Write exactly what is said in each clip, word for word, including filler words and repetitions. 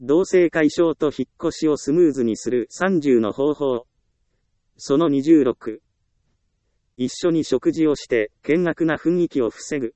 同棲解消と引っ越しをスムーズにするさんじゅうの方法。そのにじゅうろく。一緒に食事をして険悪な雰囲気を防ぐ。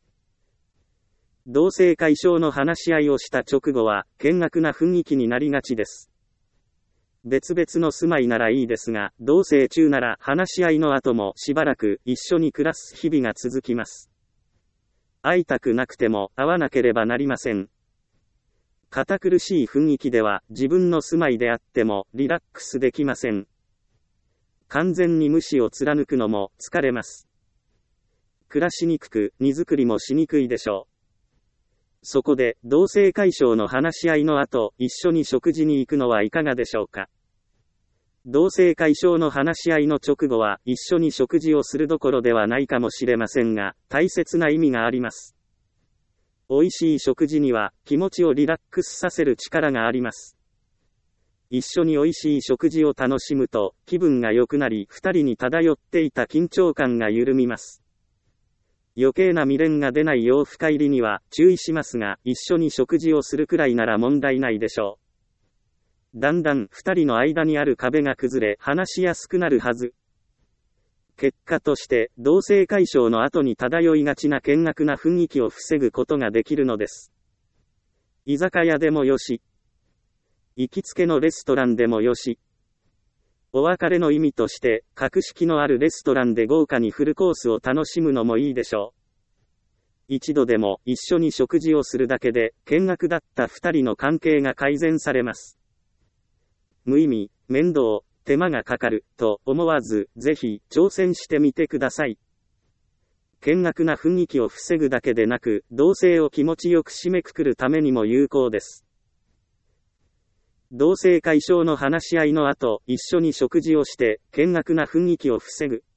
同棲解消の話し合いをした直後は険悪な雰囲気になりがちです。別々の住まいならいいですが、同棲中なら話し合いの後もしばらく一緒に暮らす日々が続きます。会いたくなくても会わなければなりません。堅苦しい雰囲気では自分の住まいであってもリラックスできません。完全に無視を貫くのも疲れます。暮らしにくく、荷造りもしにくいでしょう。そこで、同棲解消の話し合いの後、一緒に食事に行くのはいかがでしょうか。同棲解消の話し合いの直後は、一緒に食事をするどころではないかもしれませんが、大切な意味があります。美味しい食事には、気持ちをリラックスさせる力があります。一緒に美味しい食事を楽しむと、気分が良くなり、二人に漂っていた緊張感が緩みます。余計な未練が出ないよう深入りには注意しますが、一緒に食事をするくらいなら問題ないでしょう。だんだん二人の間にある壁が崩れ、話しやすくなるはず。結果として、同棲解消の後に漂いがちな険悪な雰囲気を防ぐことができるのです。居酒屋でもよし、行きつけのレストランでもよし、お別れの意味として、格式のあるレストランで豪華にフルコースを楽しむのもいいでしょう。一度でも一緒に食事をするだけで、険悪だった二人の関係が改善されます。無意味、面倒、手間がかかる、と思わず、ぜひ、挑戦してみてください。険悪な雰囲気を防ぐだけでなく、同棲を気持ちよく締めくくるためにも有効です。同棲解消の話し合いの後、一緒に食事をして、険悪な雰囲気を防ぐ。